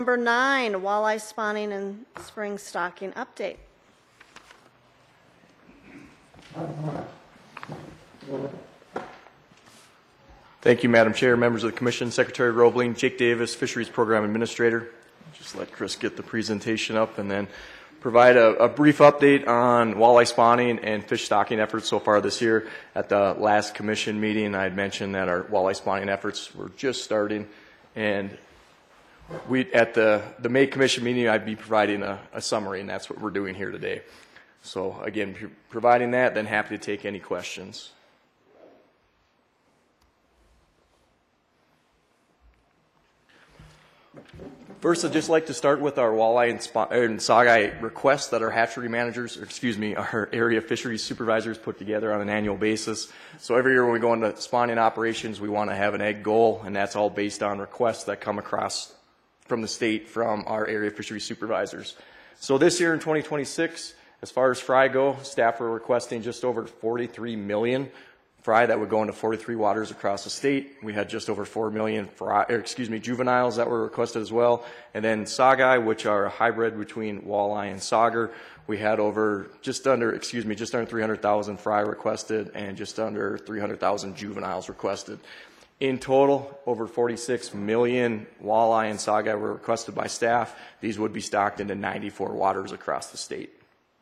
Number 9, walleye spawning and spring stocking update. Thank you, Madam Chair, members of the Commission, Secretary Roebling, Jake Davis, Fisheries Program Administrator. Just let Chris get the presentation up and then provide a brief update on walleye spawning and fish stocking efforts so far this year. At the last Commission meeting, I had mentioned that our walleye spawning efforts were just starting, and at the May Commission meeting, I'd be providing a summary, and that's what we're doing here today. So again, providing that, then happy to take any questions. First, I'd just like to start with our walleye and saugeye requests that our hatchery managers, our area fisheries supervisors put together on an annual basis. So every year when we go into spawning operations, we want to have an egg goal, and that's all based on requests that come across from the state from our area fisheries supervisors. So this year in 2026, as far as fry go, staff are requesting just over 43 million fry that would go into 43 waters across the state. We had just over 4 million juveniles that were requested as well. And then saugeye, which are a hybrid between walleye and sauger, we had just under 300,000 fry requested and just under 300,000 juveniles requested. In total, over 46 million walleye and saugeye were requested by staff. These would be stocked into 94 waters across the state.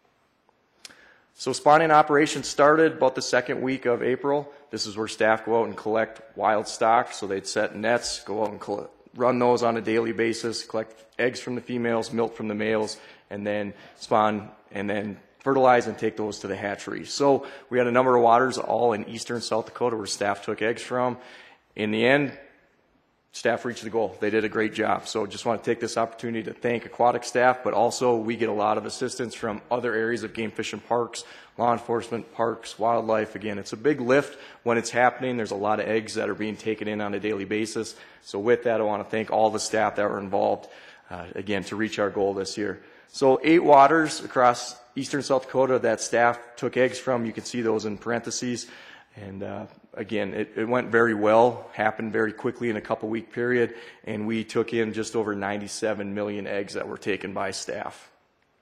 So spawning operations started about the second week of April. This is where staff go out and collect wild stock. So they'd set nets, go out and run those on a daily basis, collect eggs from the females, milk from the males, and then spawn and then fertilize and take those to the hatchery. So we had a number of waters all in eastern South Dakota where staff took eggs from. In the end, staff reached the goal. They did a great job. So just want to take this opportunity to thank aquatic staff, but also we get a lot of assistance from other areas of game fish and parks, law enforcement, parks, wildlife. Again, it's a big lift when it's happening. There's a lot of eggs that are being taken in on a daily basis. So with that, I want to thank all the staff that were involved, again, to reach our goal this year. So 8 waters across eastern South Dakota that staff took eggs from. You can see those in parentheses. And again, it went very well, happened very quickly in a couple-week period, and we took in just over 97 million eggs that were taken by staff.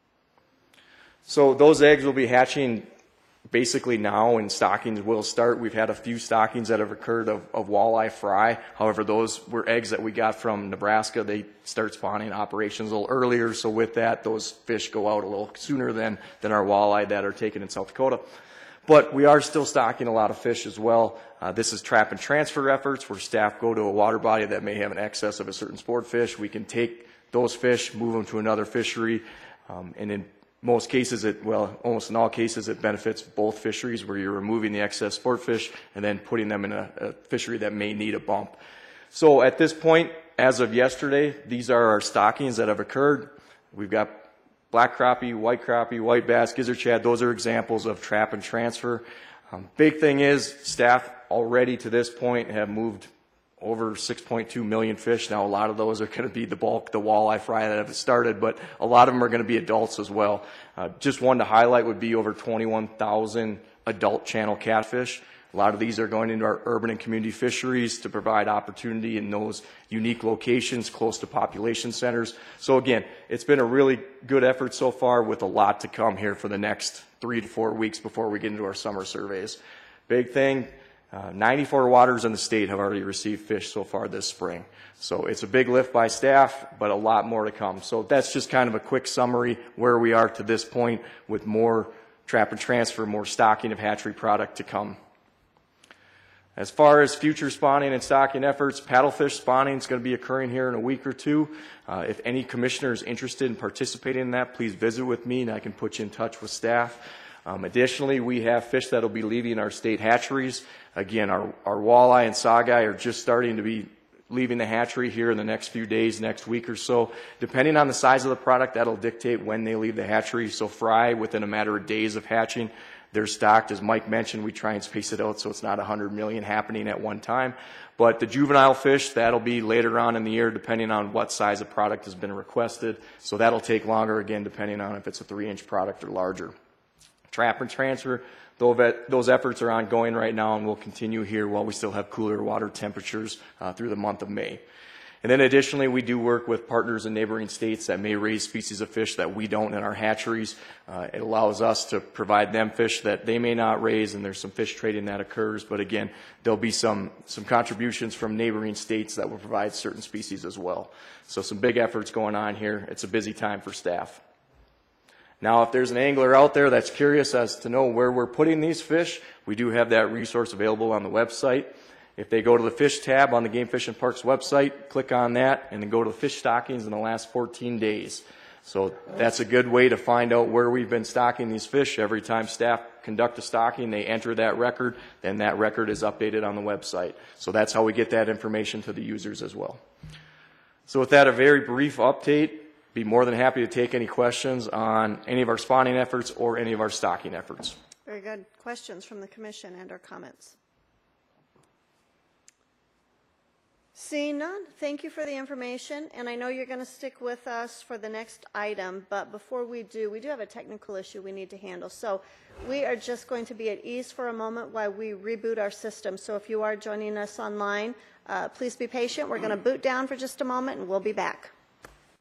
So those eggs will be hatching basically now, and stockings will start. We've had a few stockings that have occurred of walleye fry. However, those were eggs that we got from Nebraska. They start spawning operations a little earlier, so with that, those fish go out a little sooner than our walleye that are taken in South Dakota. But we are still stocking a lot of fish as well. This is trap and transfer efforts where staff go to a water body that may have an excess of a certain sport fish. We can take those fish, move them to another fishery, and in most cases, almost in all cases, it benefits both fisheries where you're removing the excess sport fish and then putting them in a fishery that may need a bump. So at this point, as of yesterday, these are our stockings that have occurred. We've got black crappie, white bass, gizzard shad. Those are examples of trap and transfer. Big thing is staff already to this point have moved over 6.2 million fish. Now a lot of those are going to be the bulk, the walleye fry that have started, but a lot of them are going to be adults as well. Just one to highlight would be over 21,000 adult channel catfish. A lot of these are going into our urban and community fisheries to provide opportunity in those unique locations close to population centers. So again, it's been a really good effort so far with a lot to come here for the next 3 to 4 weeks before we get into our summer surveys. Big thing, 94 waters in the state have already received fish so far this spring. So it's a big lift by staff, but a lot more to come. So that's just kind of a quick summary where we are to this point with more trap and transfer, more stocking of hatchery product to come. As far as future spawning and stocking efforts, paddlefish spawning is going to be occurring here in a week or two. If any commissioner is interested in participating in that, please visit with me and I can put you in touch with staff. Additionally, we have fish that will be leaving our state hatcheries. Again, our walleye and saugeye are just starting to be leaving the hatchery here in the next few days, next week or so. Depending on the size of the product, that'll dictate when they leave the hatchery. So fry, within a matter of days of hatching, they're stocked. As Mike mentioned, we try and space it out so it's not 100 million happening at one time. But the juvenile fish, that'll be later on in the year depending on what size of product has been requested. So that'll take longer, again, depending on if it's a 3-inch product or larger. Trap and transfer, those efforts are ongoing right now and will continue here while we still have cooler water temperatures through the month of May. And then additionally, we do work with partners in neighboring states that may raise species of fish that we don't in our hatcheries. It allows us to provide them fish that they may not raise, and there's some fish trading that occurs. But again, there'll be some contributions from neighboring states that will provide certain species as well. So some big efforts going on here. It's a busy time for staff. Now, if there's an angler out there that's curious as to know where we're putting these fish, we do have that resource available on the website. If they go to the fish tab on the Game Fish and Parks website, click on that, and then go to the fish stockings in the last 14 days. So that's a good way to find out where we've been stocking these fish. Every time staff conduct a stocking, they enter that record, then that record is updated on the website. So that's how we get that information to the users as well. So with that, a very brief update. Be more than happy to take any questions on any of our spawning efforts or any of our stocking efforts. Very good. Questions from the commission and or comments? Seeing none, thank you for the information, and I know you're going to stick with us for the next item, but before we do have a technical issue we need to handle. So we are just going to be at ease for a moment while we reboot our system. So if you are joining us online, please be patient. We're going to boot down for just a moment, and we'll be back.